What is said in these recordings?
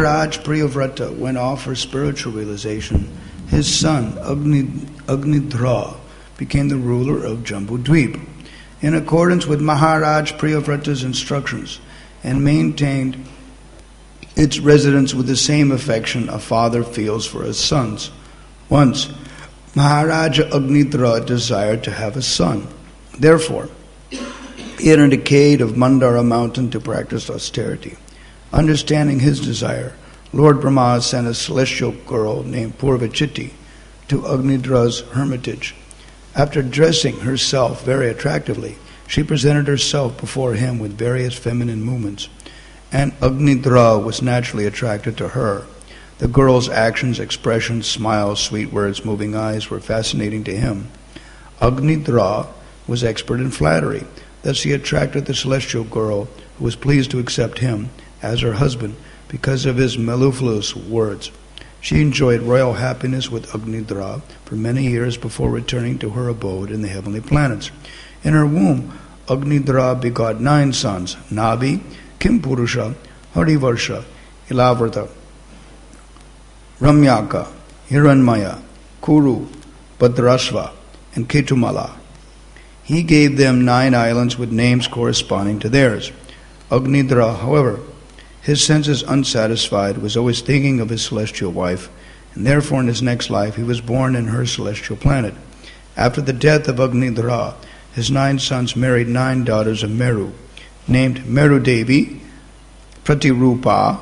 Maharaj Priyavrata went off for spiritual realization. His son Agnidhra became the ruler of Jambudvip in accordance with Maharaj Priyavrata's instructions, and maintained its residence with the same affection a father feels for his sons. Once, Maharaja Agnidhra desired to have a son. Therefore, he entered the cave of Mandara mountain to practice austerity. Understanding his desire, Lord Brahma sent a celestial girl named Purvachiti to Agnidhra's hermitage. After dressing herself very attractively, she presented herself before him with various feminine movements, and Agnidhra was naturally attracted to her. The girl's actions, expressions, smiles, sweet words, moving eyes were fascinating to him. Agnidhra was expert in flattery. Thus he attracted the celestial girl, who was pleased to accept him as her husband because of his mellifluous words. She enjoyed royal happiness with Agnidhra for many years before returning to her abode in the heavenly planets. In her womb, Agnidhra begot 9 sons: Nabi, Kimpurusha, Harivarsha, Ilavrata, Ramyaka, Hiranmaya, Kuru, Bhadrasva, and Ketumala. He gave them 9 islands with names corresponding to theirs. Agnidhra, however, his senses unsatisfied, was always thinking of his celestial wife, and therefore in his next life he was born in her celestial planet. After the death of Agnidhra, his 9 sons married 9 daughters of Meru, named Meru Devi, Pratirupa,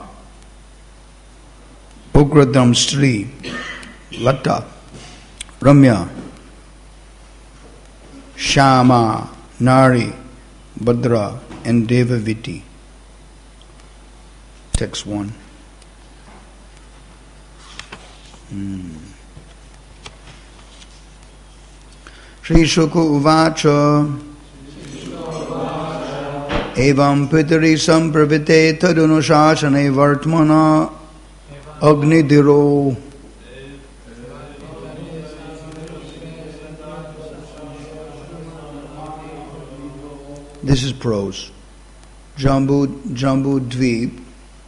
Ugradamstri, Lata, Ramya, Shama, Nari, Bhadra, and Devaviti. Text 1. Shri Shuka Uvacha Evam Pitari Sampravite Tadunushashane Vartmana Agnidhiro. This is prose. Jambudvip,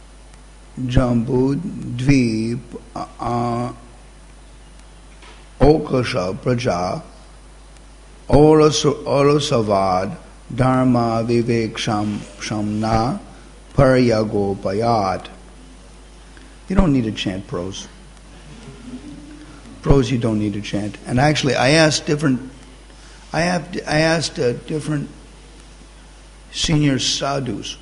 Okasha Praja, Orasavad, Dharma Vivek Shamna, Paryagopayat. You don't need to chant prose. Prose you don't need to chant. And actually, I asked different senior sadhus.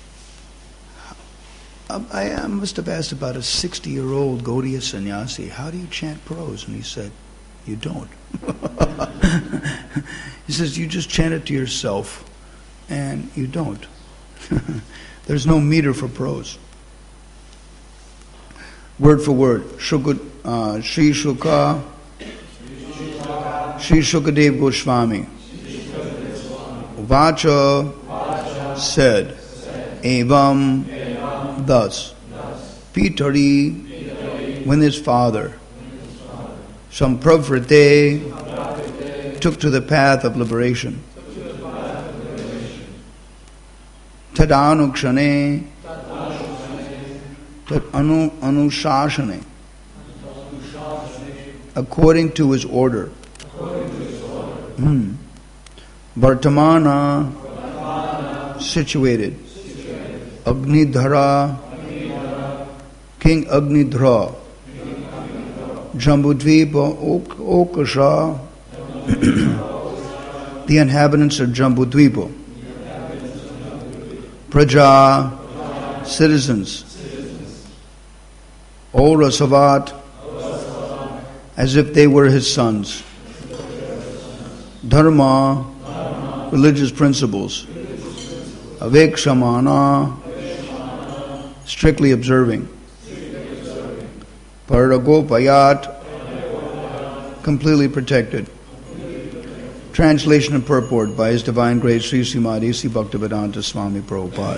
I must have asked about a 60-year-old Gaudiya sannyasi, how do you chant prose? And he said, you don't. He says, you just chant it to yourself, and you don't. There's no meter for prose. Word for word. Sri Shukadev Goswami. Vacha said, Evam, thus. Pitari, when his father. Sampravrite, took to the path of liberation. Tadanukshane, anushashane, according to his order. Vartamana, situated. Agnidhara, King Agnidhra. Jambudvipa Okasha, the inhabitants of Jambudvipa. Praja, citizens. Orasavat, as if they were his sons. Dharma, religious principles. Avekshamana, strictly observing. Paragopayat, completely protected. Translation and purport by His Divine Grace Sri Srimad A.C. Bhaktivedanta Swami Prabhupada.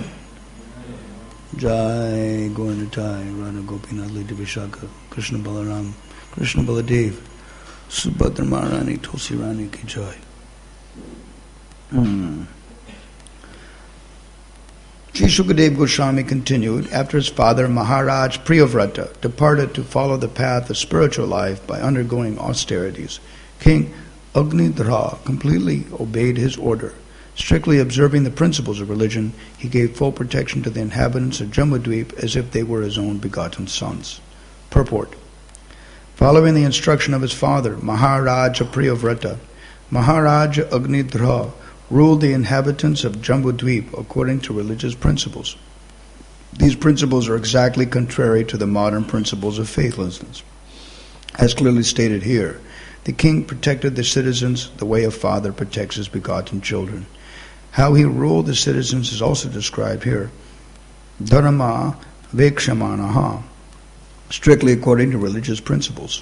Jai Gauranitai, Radha Gopinath Lita Vishaka, Krishna Balaram, Krishna Baladev, Subhadra Maharani, Tulsi Rani Ki Jai. Sri Shukadev Goswami continued, after his father Maharaj Priyavrata departed to follow the path of spiritual life by undergoing austerities, King Agnidhra completely obeyed his order. Strictly observing the principles of religion, he gave full protection to the inhabitants of Jambudvip as if they were his own begotten sons. Purport. Following the instruction of his father, Maharaja Priyavrata, Maharaja Agnidhra ruled the inhabitants of Jambudvip according to religious principles. These principles are exactly contrary to the modern principles of faithlessness. As clearly stated here, the king protected the citizens the way a father protects his begotten children. How he ruled the citizens is also described here. Dharma vekshamanaha, strictly according to religious principles.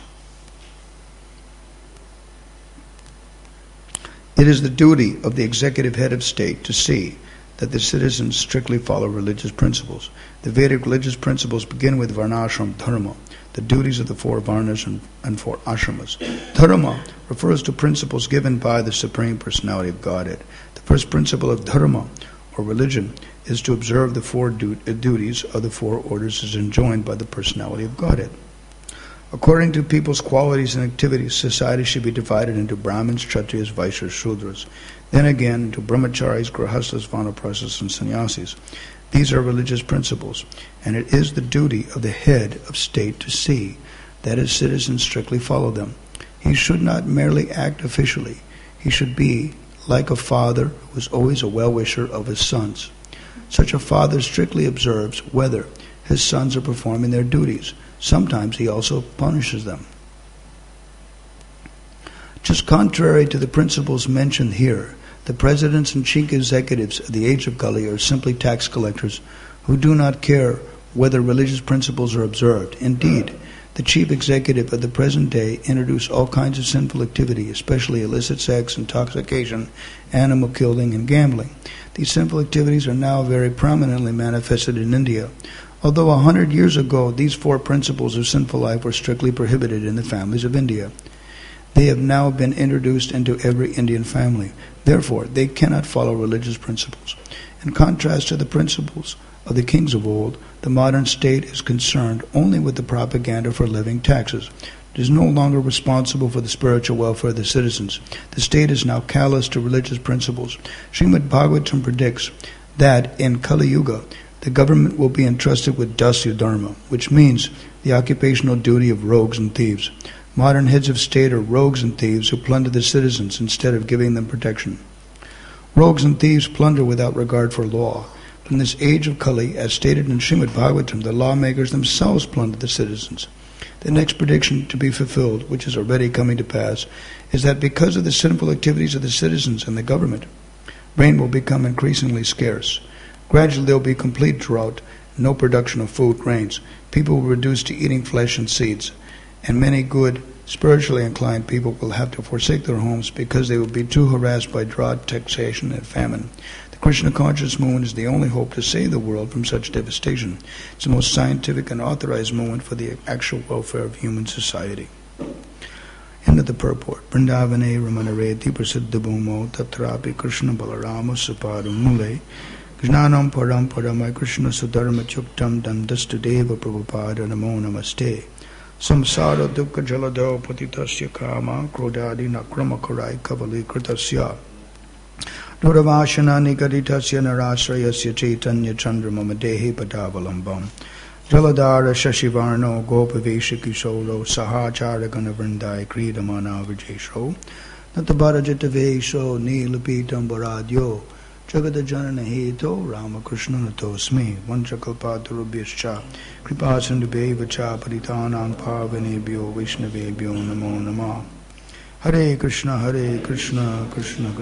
It is the duty of the executive head of state to see that the citizens strictly follow religious principles. The Vedic religious principles begin with Varnashram Dharma, the duties of the four Varnas and four Ashramas. Dharma refers to principles given by the Supreme Personality of Godhead. The first principle of Dharma, or religion, is to observe the four duties of the four orders as enjoined by the Personality of Godhead. According to people's qualities and activities, society should be divided into Brahmins, Kshatriyas, Vaishyas, Shudras, then again into Brahmacharis, Grahasthas, Vanaprasthas, and Sannyasis. These are religious principles, and it is the duty of the head of state to see that his citizens strictly follow them. He should not merely act officially. He should be like a father who is always a well-wisher of his sons. Such a father strictly observes whether his sons are performing their duties. Sometimes he also punishes them. Just contrary to the principles mentioned here, the presidents and chief executives of the age of Kali are simply tax collectors who do not care whether religious principles are observed. Indeed, the chief executive of the present day introduced all kinds of sinful activity, especially illicit sex, intoxication, animal killing, and gambling. These sinful activities are now very prominently manifested in India. Although 100 years ago these four principles of sinful life were strictly prohibited in the families of India, they have now been introduced into every Indian family. Therefore, they cannot follow religious principles. In contrast to the principles of the kings of old, the modern state is concerned only with the propaganda for levying taxes. It is no longer responsible for the spiritual welfare of the citizens. The state is now callous to religious principles. Srimad Bhagavatam predicts that in Kali Yuga, the government will be entrusted with dasya dharma, which means the occupational duty of rogues and thieves. Modern heads of state are rogues and thieves who plunder the citizens instead of giving them protection. Rogues and thieves plunder without regard for law. But in this age of Kali, as stated in Srimad Bhagavatam, the lawmakers themselves plunder the citizens. The next prediction to be fulfilled, which is already coming to pass, is that because of the sinful activities of the citizens and the government, rain will become increasingly scarce. Gradually there will be complete drought, no production of food grains. People will reduce to eating flesh and seeds, and many good, spiritually inclined people will have to forsake their homes because they will be too harassed by drought, taxation, and famine. The Krishna conscious movement is the only hope to save the world from such devastation. It's the most scientific and authorized movement for the actual welfare of human society. End of the purport. Vrindavane Ramanareti Prasiddha Bhumo Tatrapi Krishna Balarama Suparu Mule Jnanam Param Paramai Krishna Sudharma Chuktam Dandastu Deva Prabhupada Namo Namaste. Samsara Dukka Jalado Patitasya Kama Krodadi Nakrama Karai Kavali Kritasya Duravashana Nikaditasya Narasrayasya Chaitanya Chandra Mamadehi Padavalambam Jaladara Shashivarno Gopaveshi Kishoro Sahachara Ganavrindai Kridamana Vijesho Natabharajita Vesho Nilapitam Baradyo Jagada Janana Hito Ramakrishna Natosmi Vanchakalpatarubhyascha Kripasindubhevacha Paritanang Pavanebhyo Vaishnavebhyo Namo Namah. Hare Krishna Krishna Krishna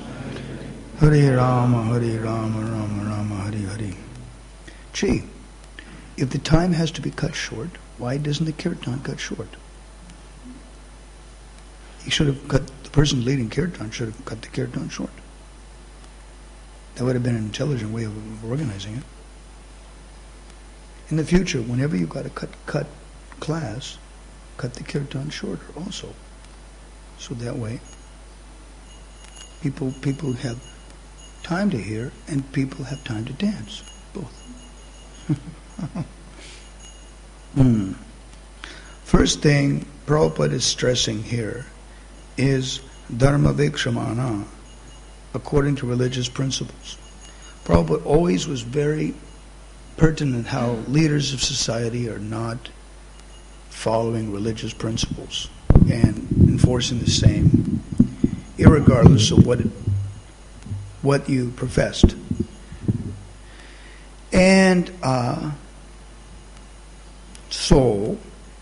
Hare Rama Rama Rama Hare Hare. Gee, if the time has to be cut short, why doesn't the kirtan cut short? He should have cut, the person leading kirtan should have cut the kirtan short. That would have been an intelligent way of organizing it. In the future, whenever you've got to cut class, cut the kirtan shorter also. So that way, people have time to hear and people have time to dance. both. First thing Prabhupada is stressing here is dharma vikshamana, according to religious principles. Prabhupada always was very pertinent how leaders of society are not following religious principles and enforcing the same, irregardless of what you professed. And so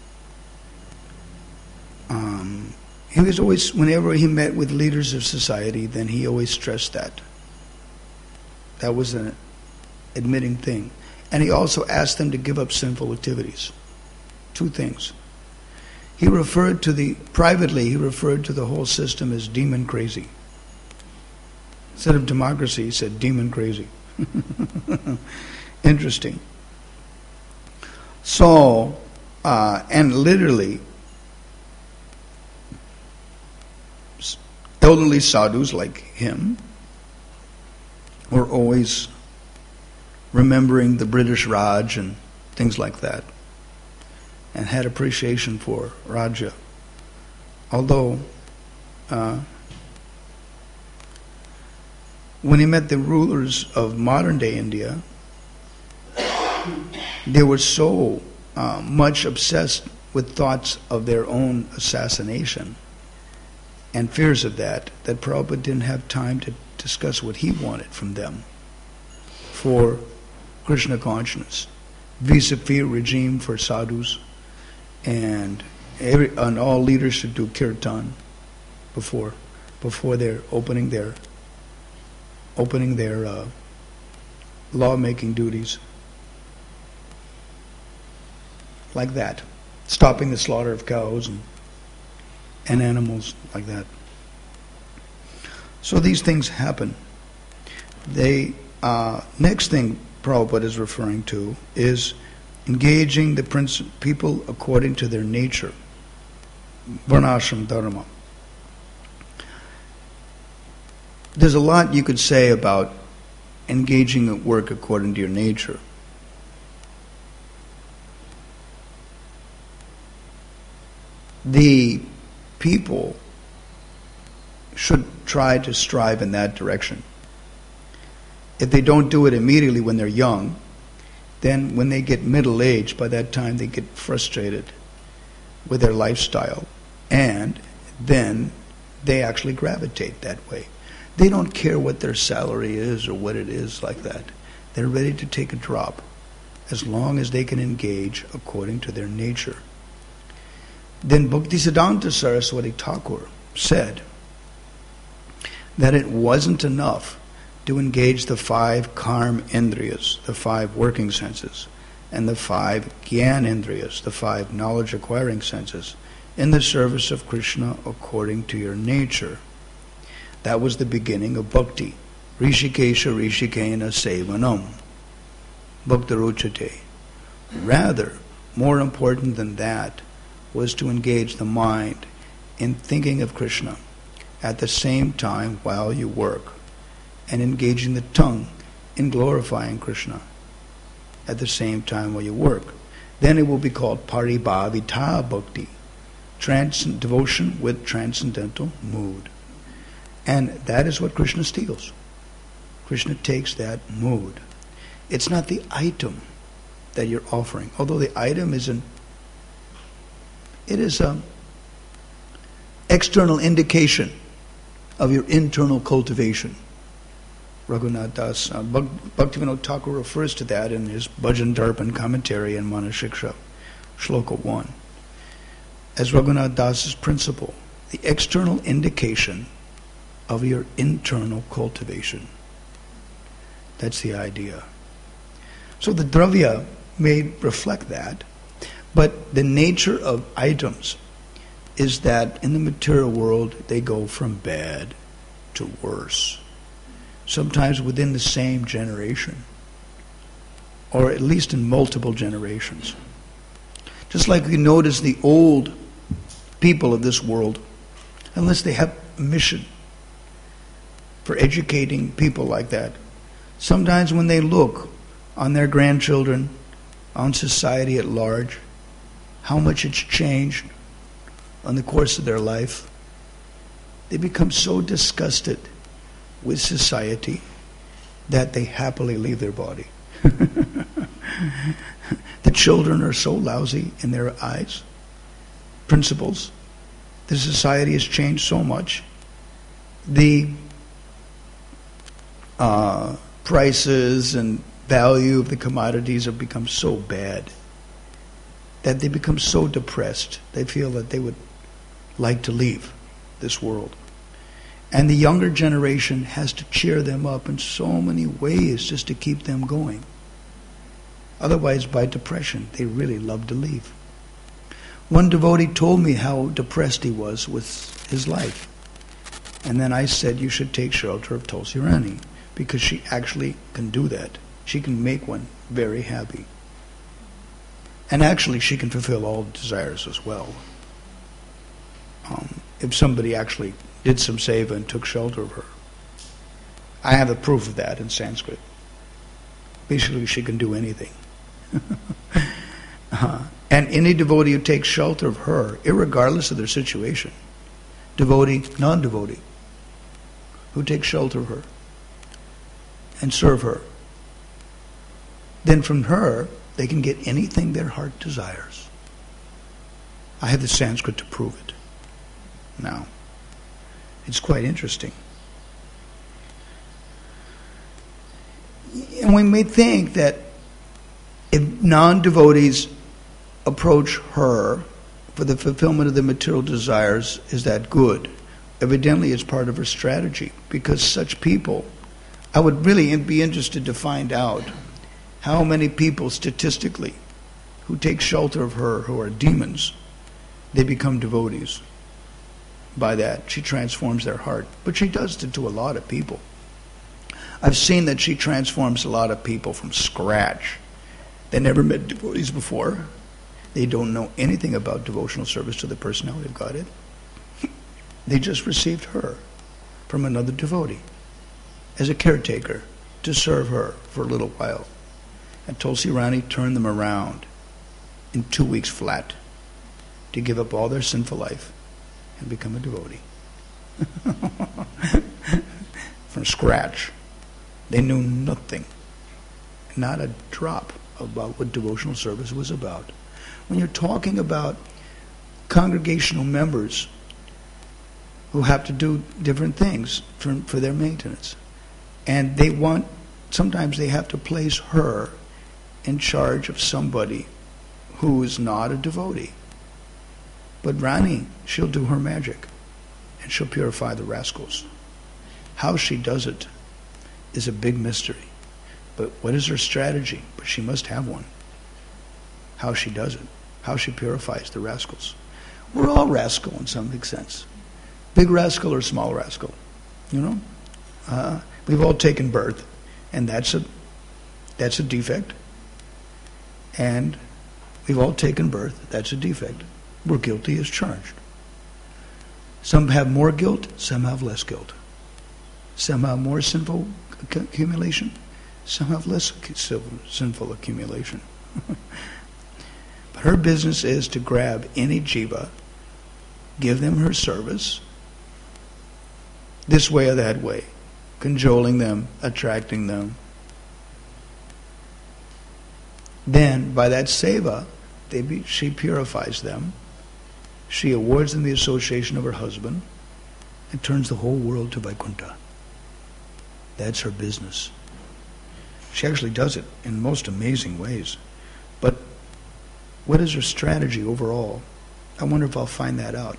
he was always, whenever he met with leaders of society, then he always stressed that. That was an admitting thing. And he also asked them to give up sinful activities. Two things. Privately, he referred to the whole system as demon crazy. Instead of democracy, he said demon crazy. Interesting. So, and literally, elderly sadhus like him were always remembering the British Raj and things like that, and had appreciation for Raja. Although, when he met the rulers of modern-day India, they were so much obsessed with thoughts of their own assassination and fears of that Prabhupada didn't have time to discuss what he wanted from them for Krishna consciousness, vis-a-vis regime for sadhus, and all leaders should do kirtan before they're opening their law-making duties, like that, stopping the slaughter of cows and animals like that. So these things happen. Next thing Prabhupada is referring to is engaging the people according to their nature, varnashram dharma. There's a lot you could say about engaging at work according to your nature. The people should try to strive in that direction. If they don't do it immediately when they're young, then when they get middle-aged, by that time they get frustrated with their lifestyle, and then they actually gravitate that way. They don't care what their salary is or what it is like that. They're ready to take a drop as long as they can engage according to their nature. Then Bhaktisiddhanta Saraswati Thakur said that it wasn't enough to engage the 5 karma indriyas, the 5 working senses, and the 5 gyan indriyas, the 5 knowledge acquiring senses, in the service of Krishna according to your nature. That was the beginning of bhakti. Rishikesha Rishikena Sevanam Bhaktaruchate. Rather, more important than that was to engage the mind in thinking of Krishna at the same time while you work, and engaging the tongue in glorifying Krishna at the same time while you work. Then it will be called paribhavita bhakti, devotion with transcendental mood. And that is what Krishna steals. Krishna takes that mood. It's not the item that you're offering, although the item is an external indication of your internal cultivation. Raghunath Das, Bhaktivinoda Thakur refers to that in his Bhajan Darpan commentary in Manashiksha, Shloka 1, as Raghunath Das's principle, the external indication of your internal cultivation. That's the idea. So the dravya may reflect that, but the nature of items is that in the material world they go from bad to worse, sometimes within the same generation, or at least in multiple generations. Just like we notice the old people of this world, unless they have a mission for educating people like that, sometimes when they look on their grandchildren, on society at large, how much it's changed on the course of their life. They become so disgusted with society that they happily leave their body. The children are so lousy in their eyes. Principles. The society has changed so much. The prices and value of the commodities have become so bad that they become so depressed. They feel that they would like to leave this world. And the younger generation has to cheer them up in so many ways just to keep them going. Otherwise, by depression, they really love to leave. One devotee told me how depressed he was with his life. And then I said, you should take shelter of Tulsi Rani, because she actually can do that. She can make one very happy. And actually, she can fulfill all desires as well. If somebody actually did some seva and took shelter of her. I have the proof of that in Sanskrit. Basically, she can do anything. And any devotee who takes shelter of her, irregardless of their situation, devotee, non-devotee, who takes shelter of her and serve her, then from her, they can get anything their heart desires. I have the Sanskrit to prove it. Now, it's quite interesting. And we may think that if non-devotees approach her for the fulfillment of the material desires, is that good? Evidently, it's part of her strategy, because such people, I would really be interested to find out how many people statistically who take shelter of her, who are demons, they become devotees. By that, she transforms their heart. But she does it to a lot of people. I've seen that she transforms a lot of people from scratch. They never met devotees before. They don't know anything about devotional service to the personality of Godhead. They just received her from another devotee as a caretaker to serve her for a little while. And Tulsi Rani turned them around in 2 weeks flat to give up all their sinful life and become a devotee. From scratch. They knew nothing, not a drop about what devotional service was about. When you're talking about congregational members who have to do different things for their maintenance, and sometimes they have to place her in charge of somebody who is not a devotee. But Rani, she'll do her magic, and she'll purify the rascals. How she does it is a big mystery. But what is her strategy? But she must have one. How she does it. How she purifies the rascals. We're all rascal in some big sense. Big rascal or small rascal. You know? We've all taken birth, and that's a defect. And we've all taken birth, that's a defect. We're guilty as charged. Some have more guilt, some have less guilt. Some have more sinful accumulation, some have less sinful accumulation. But her business is to grab any jiva, give them her service, this way or that way, cajoling them, attracting them. Then, by that seva, she purifies them. She awards them the association of her husband and turns the whole world to Vaikuntha. That's her business. She actually does it in most amazing ways. But what is her strategy overall? I wonder if I'll find that out.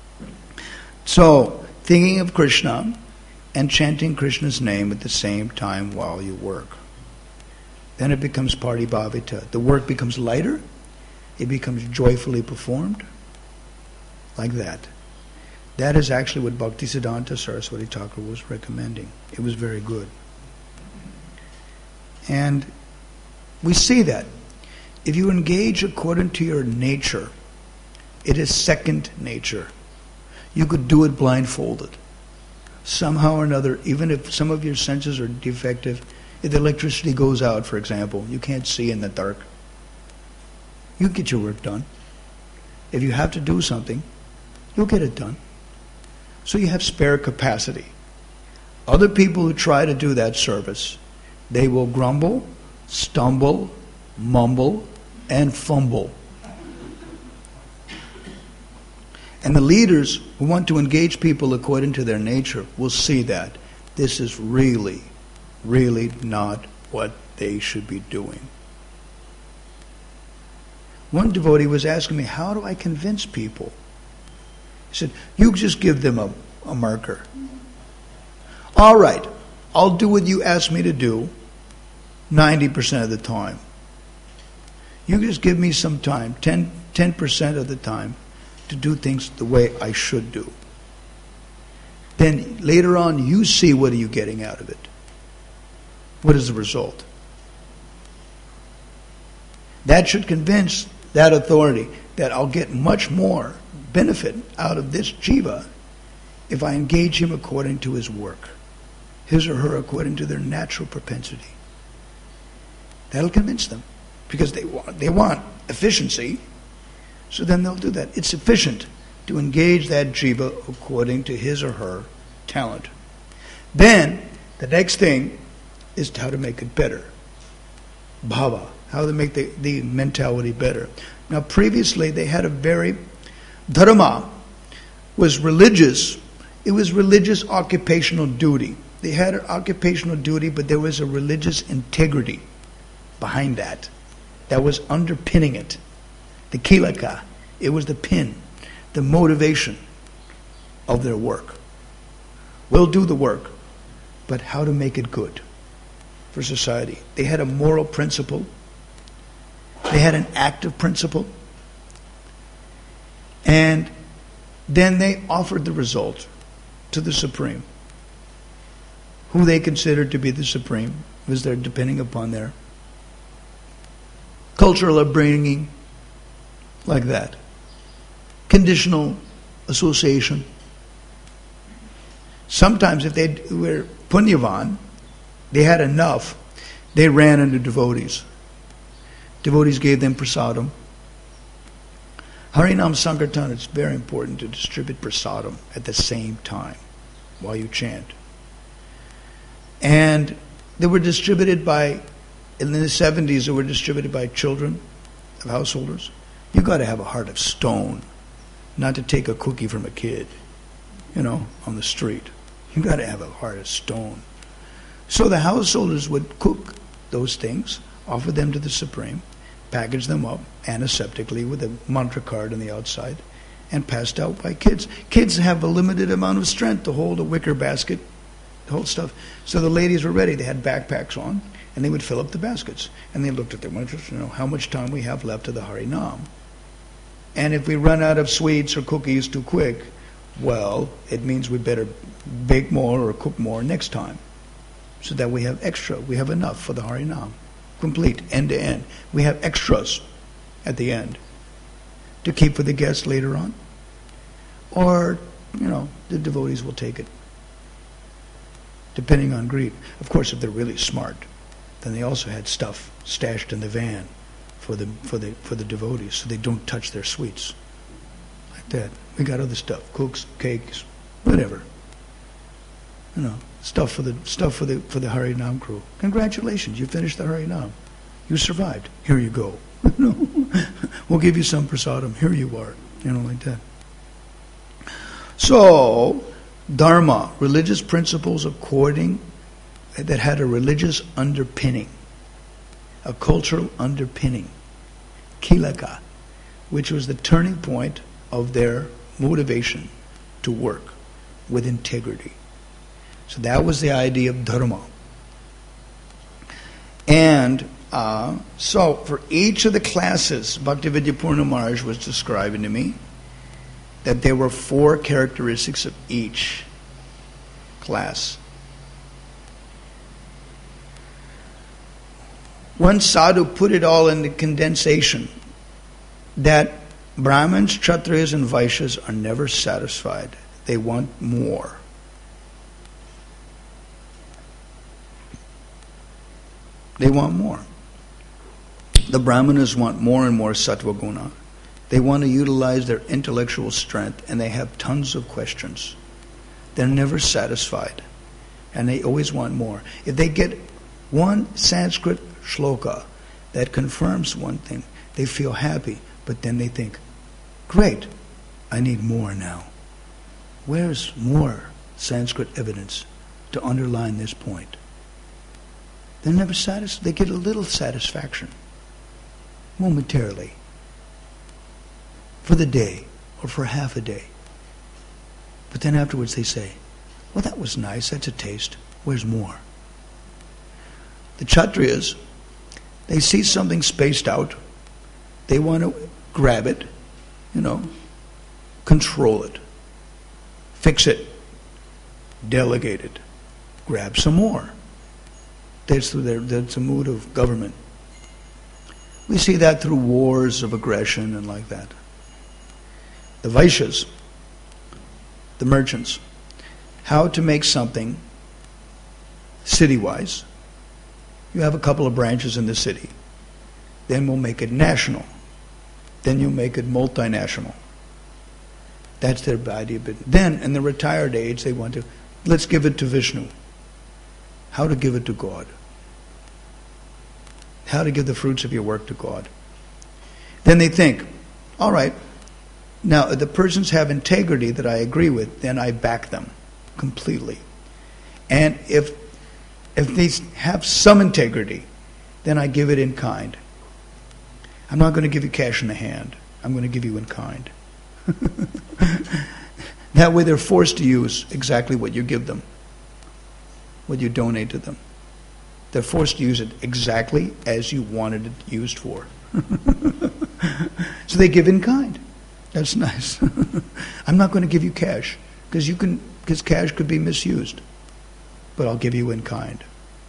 So, thinking of Krishna and chanting Krishna's name at the same time while you work. Then it becomes paribhavita. The work becomes lighter. It becomes joyfully performed. Like that. That is actually what Bhaktisiddhanta Saraswati Thakur was recommending. It was very good. And we see that. If you engage according to your nature, it is second nature. You could do it blindfolded. Somehow or another, even if some of your senses are defective, If the electricity goes out, for example, you can't see in the dark. You get your work done. If you have to do something, you'll get it done. So you have spare capacity. Other people who try to do that service, they will grumble, stumble, mumble, and fumble. And the leaders who want to engage people according to their nature will see that this is really, really not what they should be doing. One devotee was asking me, how do I convince people? He said, you just give them a marker. All right, I'll do what you ask me to do 90% of the time. You just give me some time, 10% of the time, to do things the way I should do. Then later on, you see what are you getting out of it. What is the result? That should convince that authority that I'll get much more benefit out of this jiva if I engage him according to his work, his or her according to their natural propensity. That'll convince them because they want efficiency, so then they'll do that. It's efficient to engage that jiva according to his or her talent. Then the next thing is how to make it better. Bhava, how to make the mentality better. Now previously they had a very, dharma was religious, it was religious occupational duty. They had an occupational duty, but there was a religious integrity behind that was underpinning it. The kilaka, it was the pin, the motivation of their work. We'll do the work, but how to make it good for society. They had a moral principle. They had an active principle. And then they offered the result to the Supreme, who they considered to be the Supreme, was there depending upon their cultural upbringing, like that. Conditional association. Sometimes if they were punyavan, they had enough, they ran into devotees. Devotees gave them prasadam. Harinam Sankirtan, it's very important to distribute prasadam at the same time while you chant. And they were distributed by, in the 70s, they were distributed by children of householders. You got to have a heart of stone not to take a cookie from a kid, on the street. You got to have a heart of stone. So the householders would cook those things, offer them to the Supreme, package them up antiseptically with a mantra card on the outside, and passed out by kids. Kids have a limited amount of strength to hold a wicker basket, to hold stuff. So the ladies were ready. They had backpacks on, and they would fill up the baskets. And they looked at their watches, how much time we have left of the Harinam. And if we run out of sweets or cookies too quick, well, it means we better bake more or cook more next time, so that we have extra. We have enough for the Harinam. Complete, end to end. We have extras at the end to keep for the guests later on. Or, the devotees will take it, depending on greed. Of course, if they're really smart, then they also had stuff stashed in the van for the devotees, so they don't touch their sweets. Like that. We got other stuff, cookies, cakes, whatever. Stuff for the Harinam crew. Congratulations, you finished the Harinam. You survived. Here you go. We'll give you some prasadam. Here you are. Like that. So, dharma, religious principles that had a religious underpinning, a cultural underpinning, kilaka, which was the turning point of their motivation to work with integrity. So that was the idea of dharma. And so for each of the classes, Bhaktivedanta Purna Maharaj was describing to me that there were 4 characteristics of each class. One sadhu put it all in the condensation that Brahmins, Kshatriyas, and Vaishyas are never satisfied. They want more. They want more. The Brahmanas want more and more sattva guna. They want to utilize their intellectual strength, and they have tons of questions. They're never satisfied, and they always want more. If they get one Sanskrit shloka that confirms one thing, they feel happy, but then they think, great, I need more now. Where's more Sanskrit evidence to underline this point? They're never satisfied. They get a little satisfaction, momentarily, for the day or for half a day. But then afterwards they say, well, that was nice, that's a taste. Where's more? The Kshatriyas, they see something spaced out. They want to grab it, control it, fix it, delegate it, grab some more. That's a mood of government. We see that through wars of aggression and like that. The Vaishyas, the merchants, how to make something city-wise. You have a couple of branches in the city. Then we'll make it national. Then you'll make it multinational. That's their idea. But then, in the retired age, they want to, let's give it to Vishnu. How to give it to God. How to give the fruits of your work to God. Then they think, all right, now if the persons have integrity that I agree with, then I back them completely. And if they have some integrity, then I give it in kind. I'm not going to give you cash in the hand. I'm going to give you in kind. That way they're forced to use exactly what you give them, what you donate to them. They're forced to use it exactly as you wanted it used for. So they give in kind. That's nice. I'm not going to give you cash because cash could be misused, but I'll give you in kind.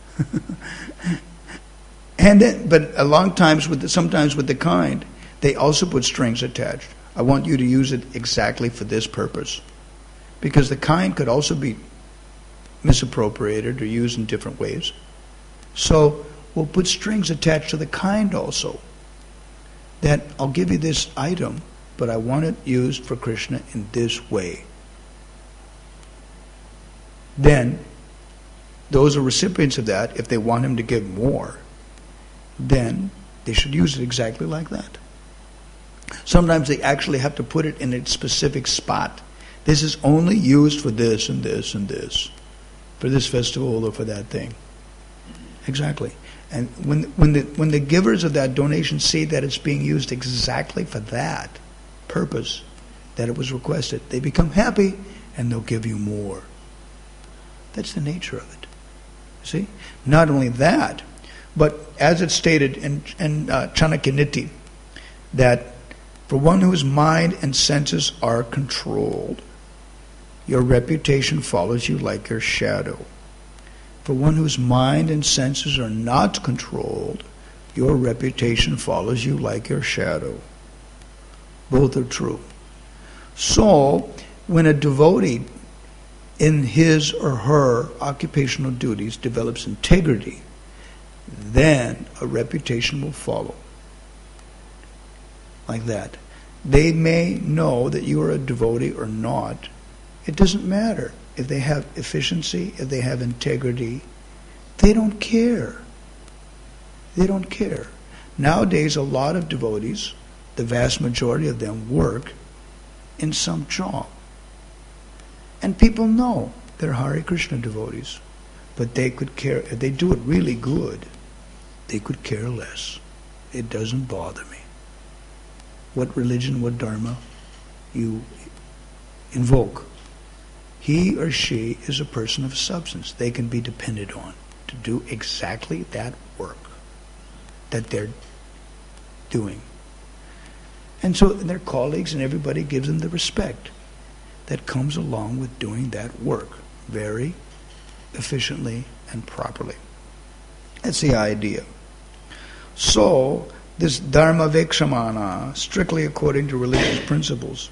And then, but sometimes with the kind, they also put strings attached. I want you to use it exactly for this purpose, because the kind could also be misappropriated or used in different ways. So we'll put strings attached to the kind also. That I'll give you this item, but I want it used for Krishna in this way. Then, those are recipients of that. If they want him to give more, then they should use it exactly like that. Sometimes they actually have to put it in a specific spot. This is only used for this and this and this, for this festival or for that thing. Exactly. And when the givers of that donation see that it's being used exactly for that purpose that it was requested, they become happy and they'll give you more. That's the nature of it. See? Not only that, but as it's stated in Chanakya Niti, that for one whose mind and senses are controlled, your reputation follows you like your shadow. For one whose mind and senses are not controlled, your reputation follows you like your shadow. Both are true. So, when a devotee in his or her occupational duties develops integrity, then a reputation will follow. Like that. They may know that you are a devotee or not. It doesn't matter. If they have efficiency, if they have integrity, they don't care. They don't care. Nowadays, a lot of devotees, the vast majority of them, work in some job. And people know they're Hare Krishna devotees. But they could care, if they do it really good, they could care less. It doesn't bother me. What religion, what dharma you invoke. He or she is a person of substance. They can be depended on to do exactly that work that they're doing. And so their colleagues and everybody gives them the respect that comes along with doing that work very efficiently and properly. That's the idea. So, this dharma vekshamana, strictly according to religious principles,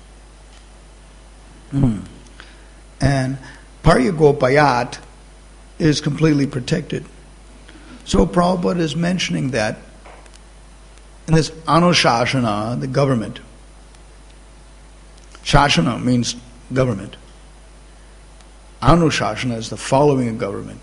and paryagopayat is completely protected. So Prabhupada is mentioning that in this Anushasana, the government. Shasana means government. Anushasana is the following of government.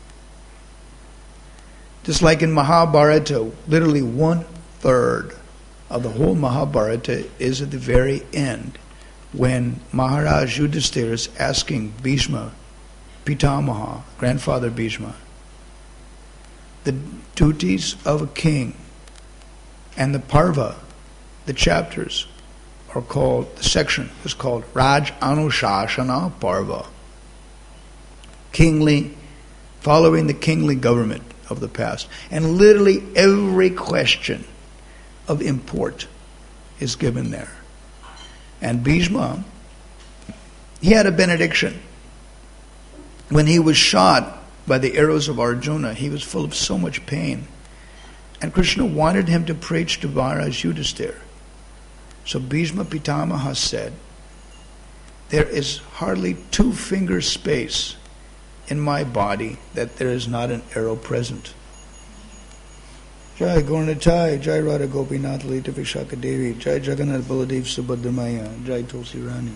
Just like in Mahabharata, literally 1/3 of the whole Mahabharata is at the very end, when Maharaj Yudhisthira is asking Bhishma, Pitamaha, grandfather Bhishma, the duties of a king. And the parva, the chapters, are called, the section is called Raj Anushasana Parva. Kingly, following the kingly government of the past. And literally every question of import is given there. And Bhishma, he had a benediction. When he was shot by the arrows of Arjuna, he was full of so much pain. And Krishna wanted him to preach to Maharaj Yudhisthira. So Bhishma Pitamaha said, there is hardly 2 finger space in my body that there is not an arrow present. Jai Gauranatai, Jai Radha Gopinath Lalita Vishaka Devi, Jai Jagannath Baladev Subhadramaya, Jai Tulsi Rani.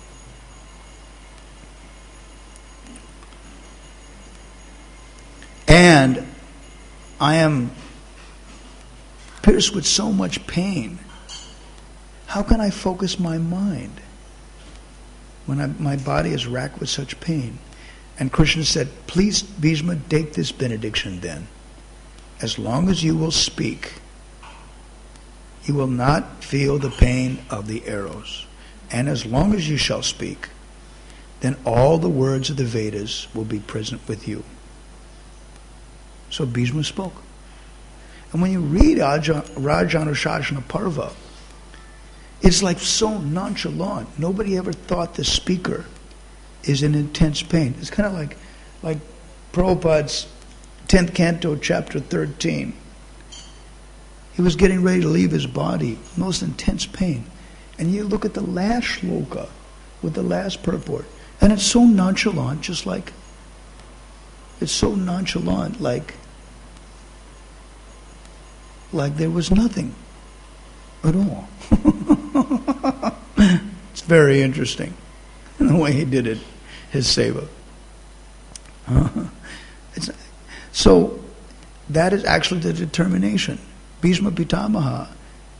And I am pierced with so much pain. How can I focus my mind when my body is racked with such pain? And Krishna said, please, Bhishma, take this benediction then. As long as you will speak, you will not feel the pain of the arrows. And as long as you shall speak, then all the words of the Vedas will be present with you. So Bhishma spoke. And when you read Rajanushasana Parva, it's like so nonchalant. Nobody ever thought the speaker is in intense pain. It's kind of like Prabhupada's 10th canto, chapter 13. He was getting ready to leave his body, most intense pain. And you look at the last shloka with the last purport, and it's so nonchalant, just like, it's so nonchalant, like there was nothing at all. It's very interesting in the way he did it, his seva. So that is actually the determination. Bhishma Pitamaha,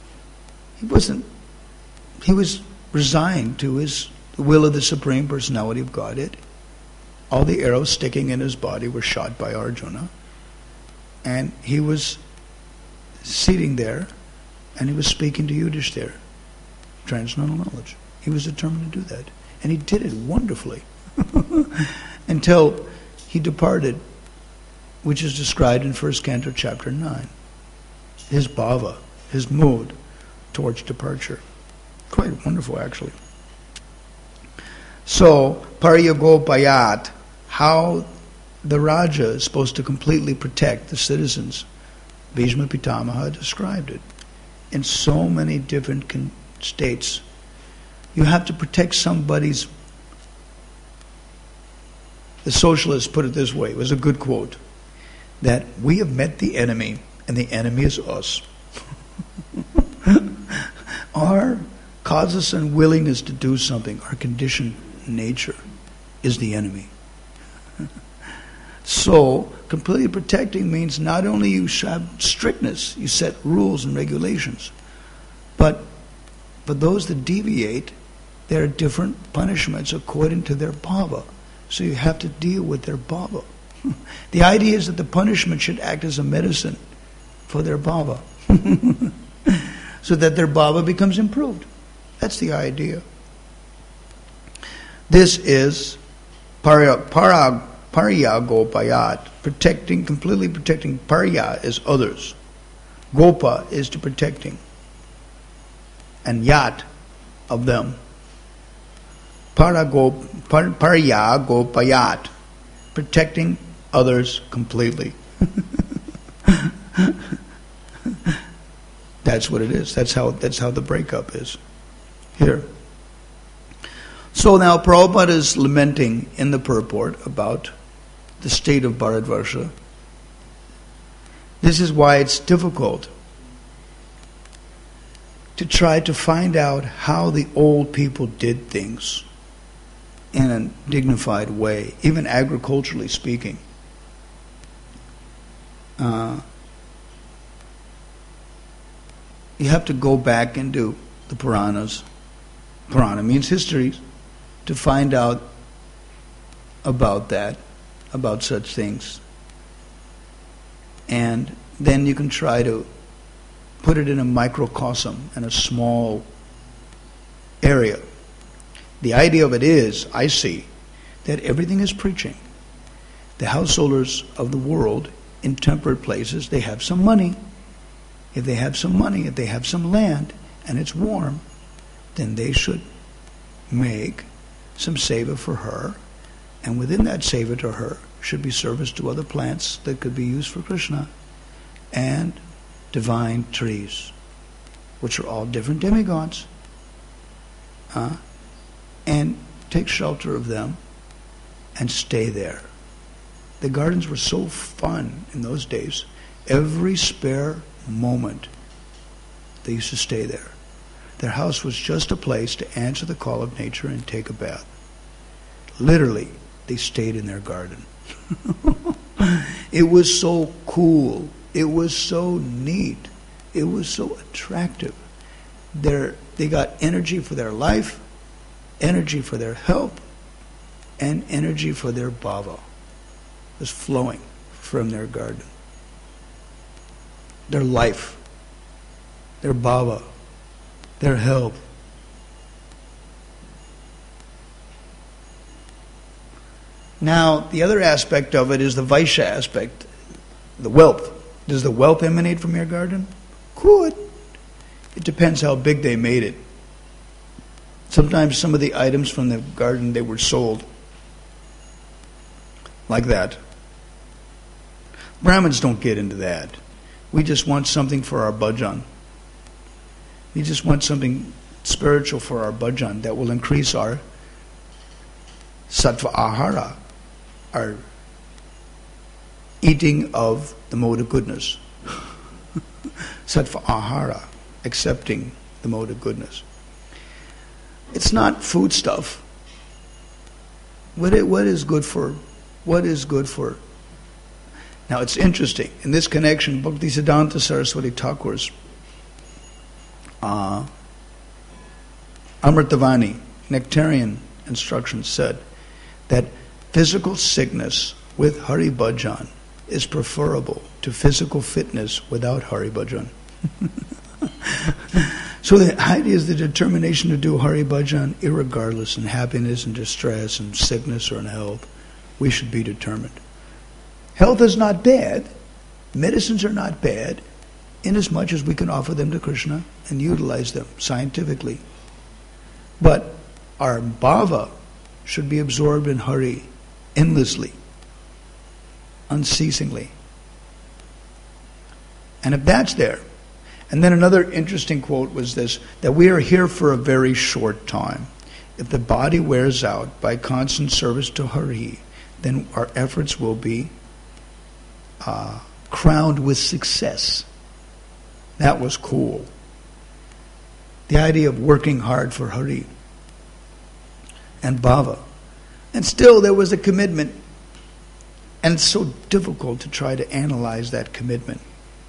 he was resigned to his will of the Supreme Personality of Godhead. All the arrows sticking in his body were shot by Arjuna. And he was sitting there, and he was speaking to Yudhishthira. Transcendental knowledge. He was determined to do that. And he did it wonderfully. Until he departed, which is described in 1st Canto, chapter 9. His bhava, his mood towards departure. Quite wonderful, actually. So, Paryagopayat, how the Raja is supposed to completely protect the citizens. Bhishma Pitamaha described it in so many different states. You have to protect somebody's... The socialists put it this way, it was a good quote, that we have met the enemy, and the enemy is us. Our causes and willingness to do something, our conditioned nature, is the enemy. So, completely protecting means not only you have strictness, you set rules and regulations, but those that deviate, there are different punishments according to their bhava. So you have to deal with their bhava. The idea is that the punishment should act as a medicine for their bhava, so that their bhava becomes improved. That's the idea. This is Parya Gopayat, completely protecting. Parya is others. Gopa is to protecting. And Yat, of them. Parya Gopayat, protecting others completely. That's what it is. That's how the breakup is. Here. So now Prabhupada is lamenting in the purport about the state of Bharatvarsha. This is why it's difficult to try to find out how the old people did things in a dignified way, even agriculturally speaking. You have to go back into the Puranas. Purana means histories, to find out about that, about such things. And then you can try to put it in a microcosm, in a small area. The idea of it is, I see, that everything is preaching. The householders of the world in temperate places, they have some money. If they have some money, if they have some land, and it's warm, then they should make some seva for her, and within that seva to her should be service to other plants that could be used for Krishna, and divine trees, which are all different demigods, and take shelter of them and stay there. The gardens were so fun in those days. Every spare moment they used to stay there. Their house was just a place to answer the call of nature and take a bath. Literally, they stayed in their garden. It was so cool. It was so neat. It was so attractive. They got energy for their life, energy for their health, and energy for their bhava. It was flowing from their garden. Their life, their bhava, their health. Now, the other aspect of it is the Vaishya aspect, the wealth. Does the wealth emanate from your garden? Could. It depends how big they made it. Sometimes some of the items from the garden, they were sold like that. Brahmins don't get into that. We just want something for our bhajan. We just want something spiritual for our bhajan that will increase our sattva ahara, our eating of the mode of goodness. Sattva ahara, accepting the mode of goodness. It's not food stuff. What is good for? What is good for? Now it's interesting. In this connection, Bhaktisiddhanta Saraswati Thakur's Amritavani, Nectarian instructions said that physical sickness with Hari Bhajan is preferable to physical fitness without Hari Bhajan. So the idea is the determination to do Hari Bhajan irregardless in happiness and distress and sickness or in health. We should be determined. Health is not bad. Medicines are not bad, inasmuch as we can offer them to Krishna and utilize them scientifically. But our bhava should be absorbed in Hari endlessly, unceasingly. And if that's there, and then another interesting quote was this, that we are here for a very short time. If the body wears out by constant service to Hari, then our efforts will be crowned with success. That was cool. The idea of working hard for Hari and bhava. And still there was a commitment. And it's so difficult to try to analyze that commitment.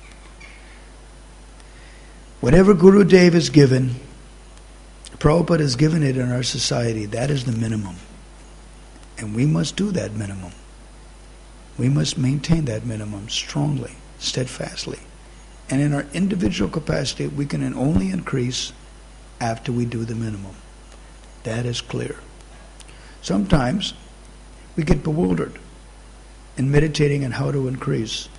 Whatever Guru Dev is given, Prabhupada has given it in our society. That is the minimum. And we must do that minimum. We must maintain that minimum strongly, steadfastly. And in our individual capacity, we can only increase after we do the minimum. That is clear. Sometimes we get bewildered in meditating on how to increase.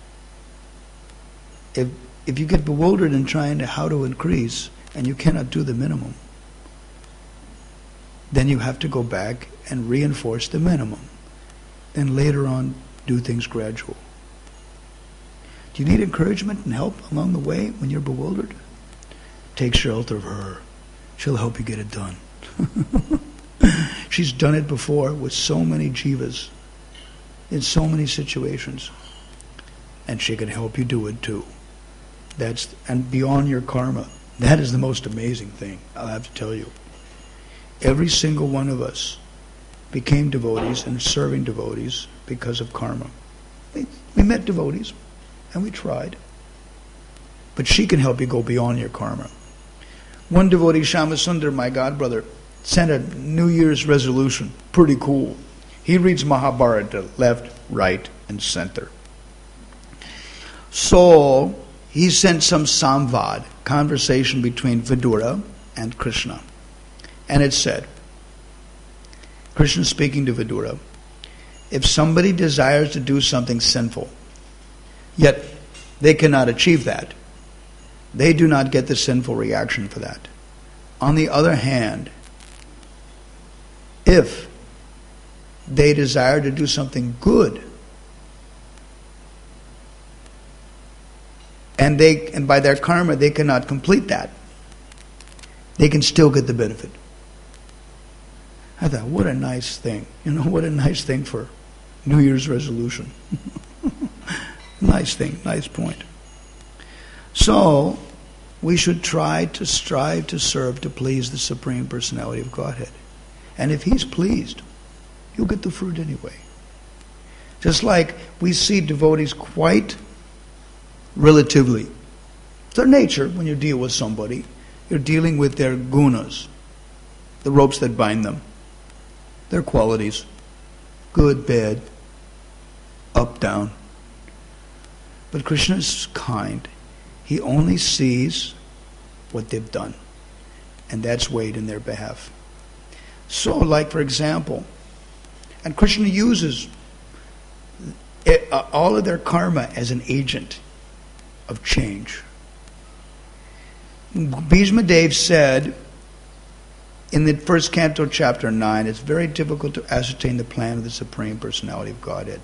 If you get bewildered in trying to how to increase and you cannot do the minimum, then you have to go back and reinforce the minimum. Then later on, do things gradual. Do you need encouragement and help along the way when you're bewildered? Take shelter of her. She'll help you get it done. She's done it before with so many jivas, in so many situations. and she can help you do it too. And beyond your karma. That is the most amazing thing, I'll have to tell you. Every single one of us became devotees and serving devotees because of karma. We met devotees, and we tried. But she can help you go beyond your karma. One devotee, Shamasundar, my godbrother, sent a New Year's resolution. Pretty cool. He reads Mahabharata left, right, and center. So he sent some samvad, conversation between Vidura and Krishna. And it said, Krishna speaking to Vidura, if somebody desires to do something sinful, yet they cannot achieve that, they do not get the sinful reaction for that. On the other hand, if they desire to do something good, and by their karma they cannot complete that, they can still get the benefit. I thought, what a nice thing. What a nice thing for New Year's resolution. Nice thing, nice point. So, we should strive to serve, to please the Supreme Personality of Godhead. And if He's pleased, you'll get the fruit anyway. Just like we see devotees quite relatively. It's their nature when you deal with somebody. You're dealing with their gunas, the ropes that bind them, their qualities, good, bad, up, down. But Krishna is kind. He only sees what they've done, and that's weighed in their behalf. So, like for example, and Krishna uses all of their karma as an agent of change. Bhishma Dev said in the first canto, chapter 9, it's very difficult to ascertain the plan of the Supreme Personality of Godhead.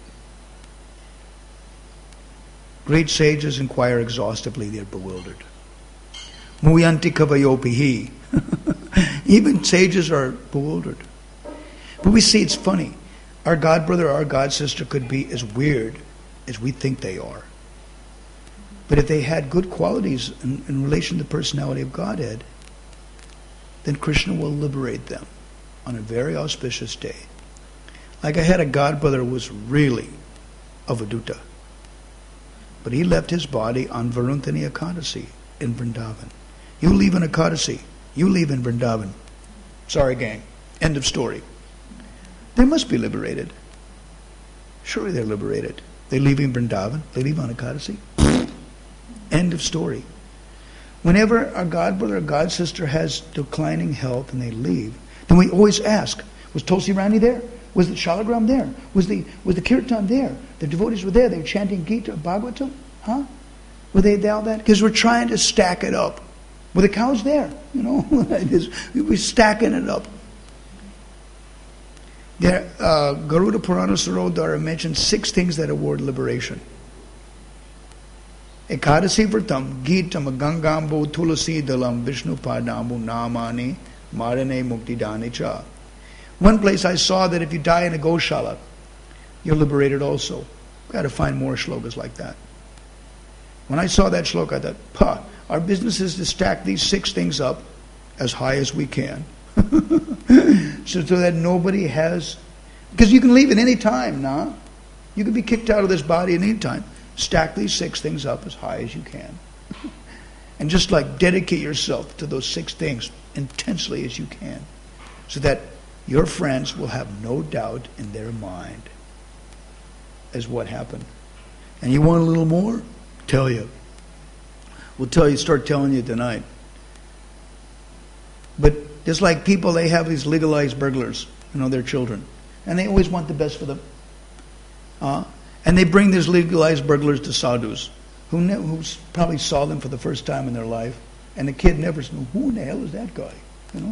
Great sages inquire exhaustively, they're bewildered. Muyanti kavayopihi. Even sages are bewildered. But we see it's funny. Our god brother, our god sister could be as weird as we think they are. But if they had good qualities in relation to the personality of Godhead, then Krishna will liberate them on a very auspicious day. Like I had a god brother who was really Avaduta. But he left his body on Varunthani Ekadasi in Vrindavan. You leave in Ekadasi, you leave in Vrindavan. Sorry, gang. End of story. They must be liberated. Surely they're liberated. They leave in Vrindavan, they leave on Ekadasi. End of story. Whenever a god brother or god sister has declining health and they leave, then we always ask, was Tulsi Rani there? Was the Shalagram there? Was the Kirtan there? The devotees were there. They were chanting Gita, Bhagavatam. Huh? Were they all that? Because we're trying to stack it up. Were the cows there? We're stacking it up. There, Garuda Purana Sarodhara mentions 6 things that award liberation. Ekadasi Vratam, Gitam, Gangambo, Tulasi Dalam, Vishnu Padambu, Namani, Marane Muktidani Cha. One place I saw that if you die in a Goshala, you're liberated also. Got to find more shlokas like that. When I saw that shloka, I thought, our business is to stack these 6 things up as high as we can. so that nobody has... Because you can leave at any time, nah? You can be kicked out of this body at any time. Stack these 6 things up as high as you can. And just like dedicate yourself to those 6 things intensely as you can. So that your friends will have no doubt in their mind as what happened. And you want a little more? Tell you. We'll start telling you tonight. But just like people, they have these legalized burglars, their children. And they always want the best for them. And they bring these legalized burglars to sadhus, who probably saw them for the first time in their life. And the kid never said, who in the hell is that guy?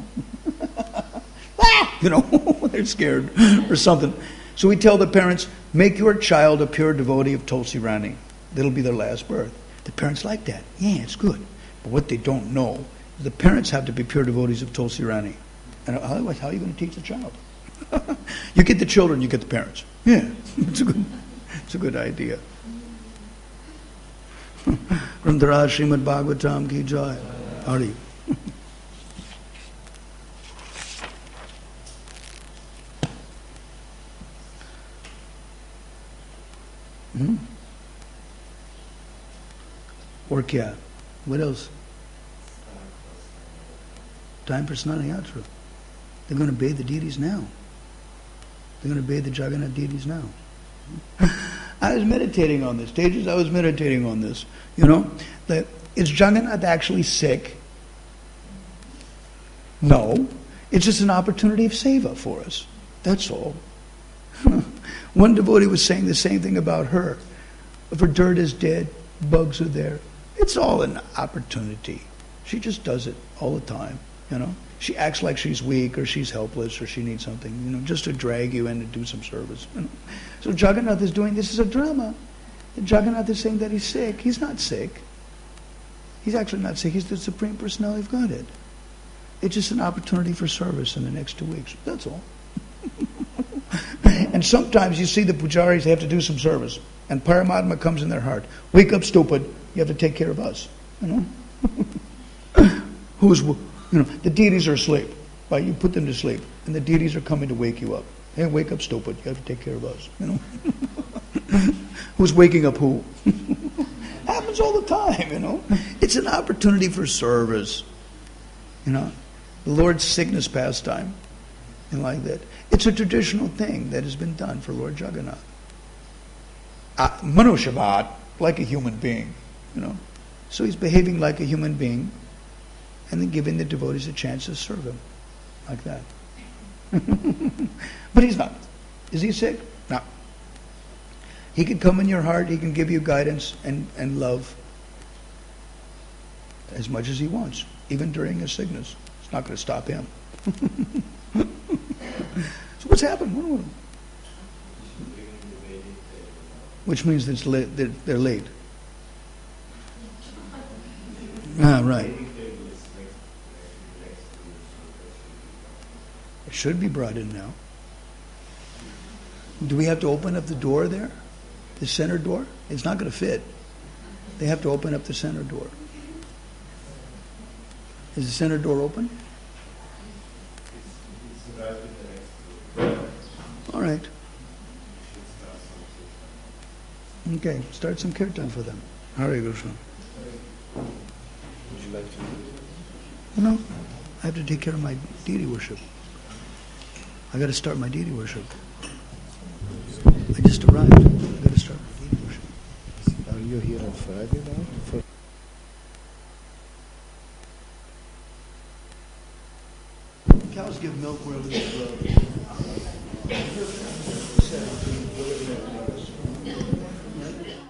They're scared or something. So we tell the parents, make your child a pure devotee of Tulsi Rani. That'll be their last birth. The parents like that. Yeah, it's good. But what they don't know is the parents have to be pure devotees of Tulsi Rani. And otherwise, how are you going to teach the child? You get the children, you get the parents. Yeah, it's a good idea. Grantharaj Srimad Bhagavatam ki jai. Hari. Or kya? What else? Time for Snana Yatra. They're going to bathe the deities now. They're going to bathe the Jagannath deities now. I was meditating on this. Tejas, I was meditating on this. That is Jagannath actually sick? No. It's just an opportunity of seva for us. That's all. One devotee was saying the same thing about her. If her dirt is dead, bugs are there. It's all an opportunity. She just does it all the time, She acts like she's weak or she's helpless or she needs something, just to drag you in to do some service. So Jagannath is doing, this is a drama. Jagannath is saying that he's sick. He's not sick. He's actually not sick. He's the Supreme Personality of Godhead. It's just an opportunity for service in the next 2 weeks. That's all. And sometimes you see the pujaris, they have to do some service. And Paramatma comes in their heart. Wake up, stupid. You have to take care of us. The deities are asleep. Right? You put them to sleep. And the deities are coming to wake you up. Hey, wake up, stupid. You have to take care of us. Who's waking up who? Happens all the time, It's an opportunity for service. The Lord's sickness pastime. And like that. It's a traditional thing that has been done for Lord Jagannath. Manushavat, like a human being, So he's behaving like a human being and then giving the devotees a chance to serve him. Like that. But he's not. Is he sick? No. He can come in your heart, he can give you guidance and love as much as he wants, even during his sickness. It's not going to stop him. So what's happened? Which means they're late. Right. It should be brought in now. Do we have to open up the door there? The center door? It's not going to fit. They have to open up the center door. Is the center door open? All right. Okay, start some kirtan for them. Hare Krishna. Would you like to leave? No, I have to take care of my deity worship. I got to start my deity worship. I just arrived. I got to start my deity worship. Are you here on Friday now? Cows give milk wherever they grow.